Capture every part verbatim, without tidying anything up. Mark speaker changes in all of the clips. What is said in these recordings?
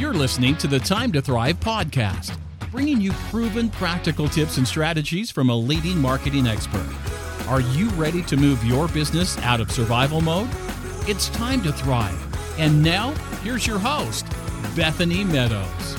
Speaker 1: You're listening to the Time to Thrive podcast, bringing you proven practical tips and strategies from a leading marketing expert. Are you ready to move your business out of survival mode? It's time to thrive. And now, here's your host, Bethany Meadows.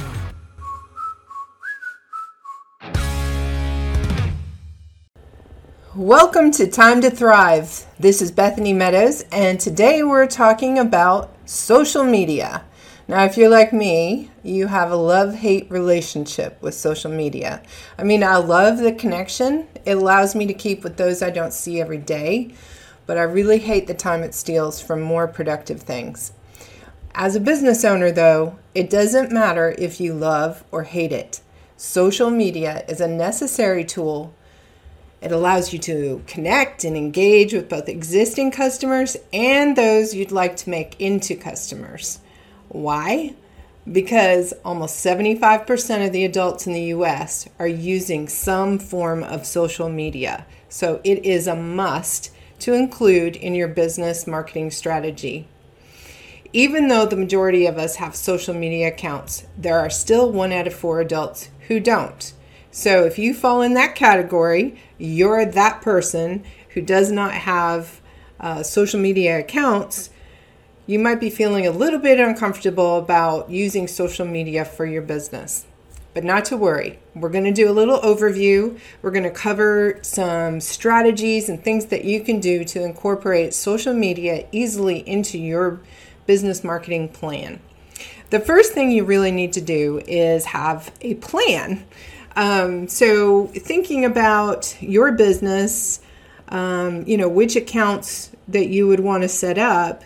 Speaker 2: Welcome to Time to Thrive. This is Bethany Meadows, and today we're talking about social media. Now, if you're like me, you have a love-hate relationship with social media. I mean, I love the connection. It allows me to keep with those I don't see every day, but I really hate the time it steals from more productive things. As a business owner, though, it doesn't matter if you love or hate it. Social media is a necessary tool. It allows you to connect and engage with both existing customers and those you'd like to make into customers. Why? Because almost seventy-five percent of the adults in the U S are using some form of social media. So it is a must to include in your business marketing strategy. Even though the majority of us have social media accounts, there are still one out of four adults who don't. So if you fall in that category, you're that person who does not have uh, social media accounts. You might be feeling a little bit uncomfortable about using social media for your business. But not to worry. We're going to do a little overview. We're going to cover some strategies and things that you can do to incorporate social media easily into your business marketing plan. The first thing you really need to do is have a plan. Um, so thinking about your business, um, you know, which accounts that you would want to set up,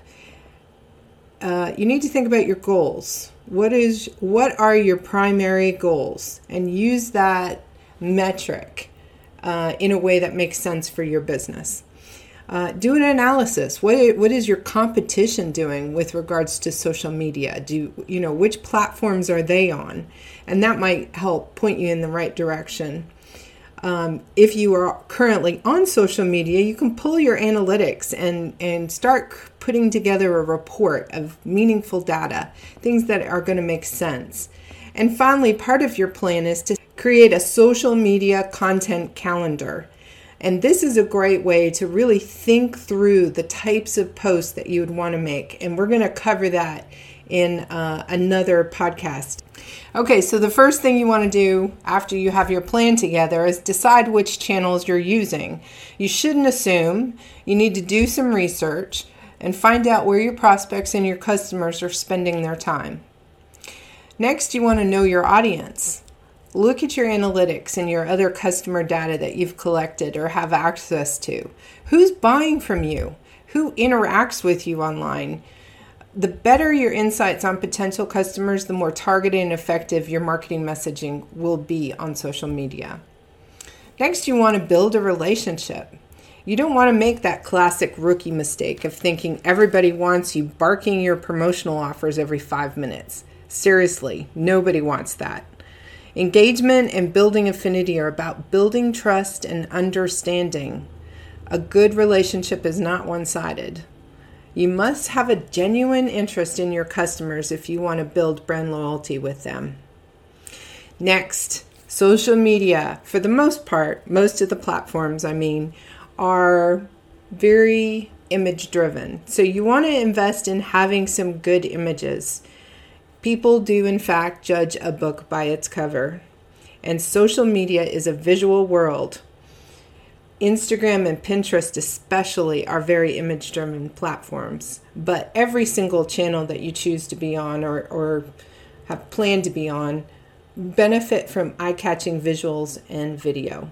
Speaker 2: uh, you need to think about your goals. What is, what are your primary goals? And use that metric uh, in a way that makes sense for your business. Uh, do an analysis. What what is your competition doing with regards to social media? Do you know which platforms are they on? And that might help point you in the right direction. Um, if you are currently on social media, you can pull your analytics and and start putting together a report of meaningful data, things that are going to make sense. And finally, part of your plan is to create a social media content calendar. And this is a great way to really think through the types of posts that you would want to make. And we're going to cover that in uh, another podcast. Okay, so the first thing you want to do after you have your plan together is decide which channels you're using. You shouldn't assume. You need to do some research and find out where your prospects and your customers are spending their time. Next, you want to know your audience. Look at your analytics and your other customer data that you've collected or have access to. Who's buying from you? Who interacts with you online? The better your insights on potential customers, the more targeted and effective your marketing messaging will be on social media. Next, you want to build a relationship. You don't want to make that classic rookie mistake of thinking everybody wants you barking your promotional offers every five minutes. Seriously, nobody wants that. Engagement and building affinity are about building trust and understanding. A good relationship is not one-sided. You must have a genuine interest in your customers if you want to build brand loyalty with them. Next, social media, for the most part, most of the platforms, I mean, are very image-driven. So you want to invest in having some good images. People do, in fact, judge a book by its cover. And social media is a visual world. Instagram and Pinterest especially are very image-driven platforms. But every single channel that you choose to be on or, or have planned to be on benefit from eye-catching visuals and video.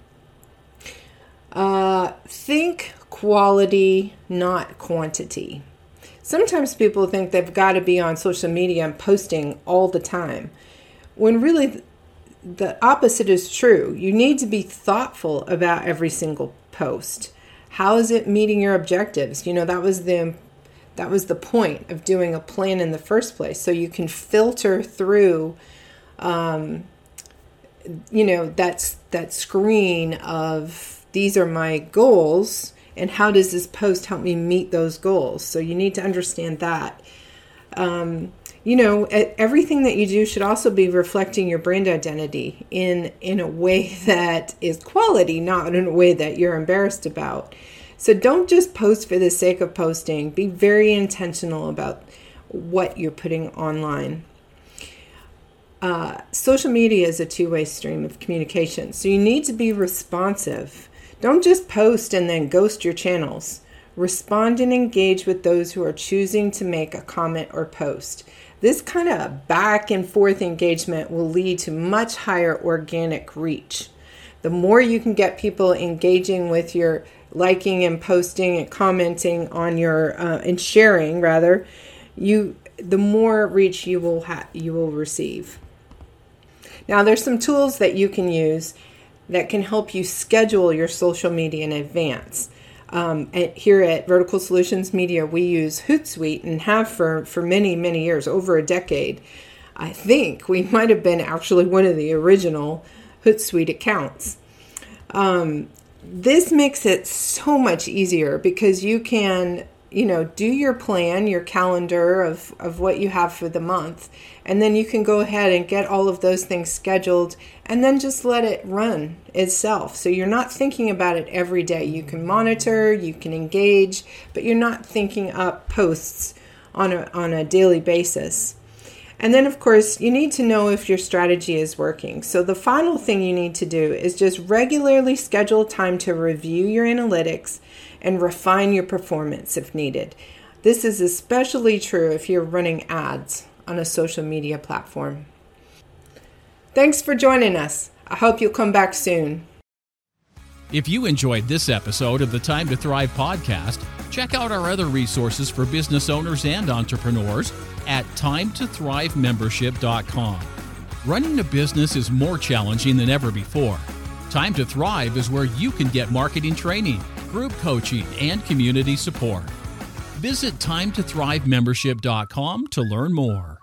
Speaker 2: Uh, think quality, not quantity. Sometimes people think they've got to be on social media and posting all the time, when really the opposite is true. You need to be thoughtful about every single post. How is it meeting your objectives? You know, that was the that was the point of doing a plan in the first place, so you can filter through, um, you know, that's that screen of these are my goals. And how does this post help me meet those goals? So you need to understand that. Um, you know, everything that you do should also be reflecting your brand identity in, in a way that is quality, not in a way that you're embarrassed about. So don't just post for the sake of posting. Be very intentional about what you're putting online. Uh, social media is a two-way stream of communication, so you need to be responsive. Don't just post and then ghost your channels. Respond and engage with those who are choosing to make a comment or post. This kind of back and forth engagement will lead to much higher organic reach. The more you can get people engaging with your liking and posting and commenting on your uh, and sharing rather, you the more reach you will ha- you will receive. Now, there's some tools that you can use that can help you schedule your social media in advance. Um, at, here at Vertical Solutions Media, we use Hootsuite and have for, for many, many years, over a decade. I think we might have been actually one of the original Hootsuite accounts. Um, this makes it so much easier because you can, you know, do your plan, your calendar of, of what you have for the month, and then you can go ahead and get all of those things scheduled and then just let it run itself. So you're not thinking about it every day. You can monitor, you can engage, but you're not thinking up posts on a, on a daily basis. And then, of course, you need to know if your strategy is working. So the final thing you need to do is just regularly schedule time to review your analytics and refine your performance if needed. This is especially true if you're running ads on a social media platform. Thanks for joining us. I hope you'll come back soon.
Speaker 1: If you enjoyed this episode of the Time to Thrive podcast, check out our other resources for business owners and entrepreneurs at time to thrive membership dot com. Running a business is more challenging than ever before. Time to Thrive is where you can get marketing training, group coaching, and community support. Visit time to thrive membership dot com to learn more.